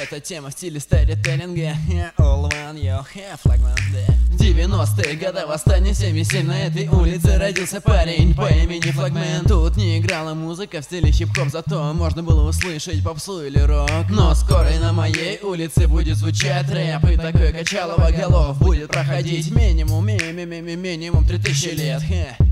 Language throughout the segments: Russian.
эта тема в стиле старителлинга. All one you have, флагман, да. В 90-е годы восстание 77 на этой улице родился парень по имени Флагмен. Тут не играла музыка в стиле хип-хоп, зато можно было услышать попсу или рок. Но скоро и на моей улице будет звучать рэп, и такое качалово голов будет проходить минимум 3000 лет.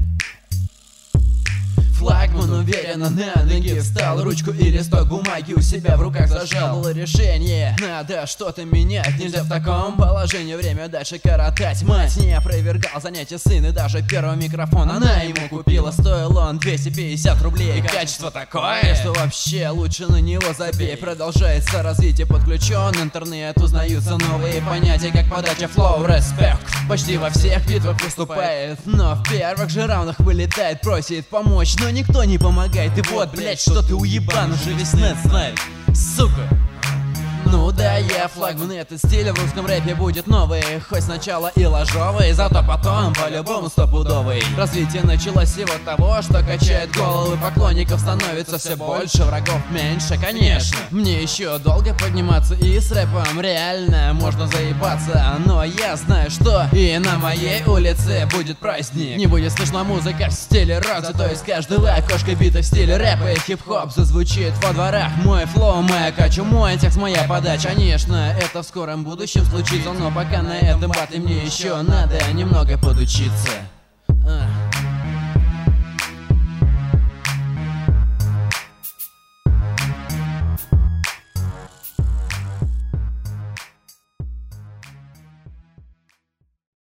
Флагман уверенно на ноги встал, ручку и листок бумаги у себя в руках зажал. Было решение, надо что-то менять, нельзя в таком положении время дальше коротать. Мать не опровергал занятия сын, и даже первый микрофон она ему купила. Стоил он 250 рублей, и качество такое, что вообще лучше на него забей. Продолжается развитие, подключен интернет, узнаются новые понятия, как подача, флоу, респект. Почти во всех битвах выступает, но в первых же раундах вылетает, просит помочь, но никто не помогает. И вот, блять, что ты уебан, уже весь нет знает, сука. Ну да, я Флагман, этот стиль в русском рэпе будет новый, хоть сначала и ложовый, зато потом по-любому стопудовый. Развитие началось всего того, что качает головы поклонников, становится все больше, врагов меньше, конечно. Мне еще долго подниматься, и с рэпом реально можно заебаться, но я знаю, что и на моей улице будет праздник. Не будет слышна музыка в стиле рок, зато из каждого окошка бита в стиле рэпа и хип-хоп зазвучит во дворах. Мой флоу, моя качу, мой текст, моя подача. Конечно, это в скором будущем случится, но пока на этом батле мне еще надо немного подучиться.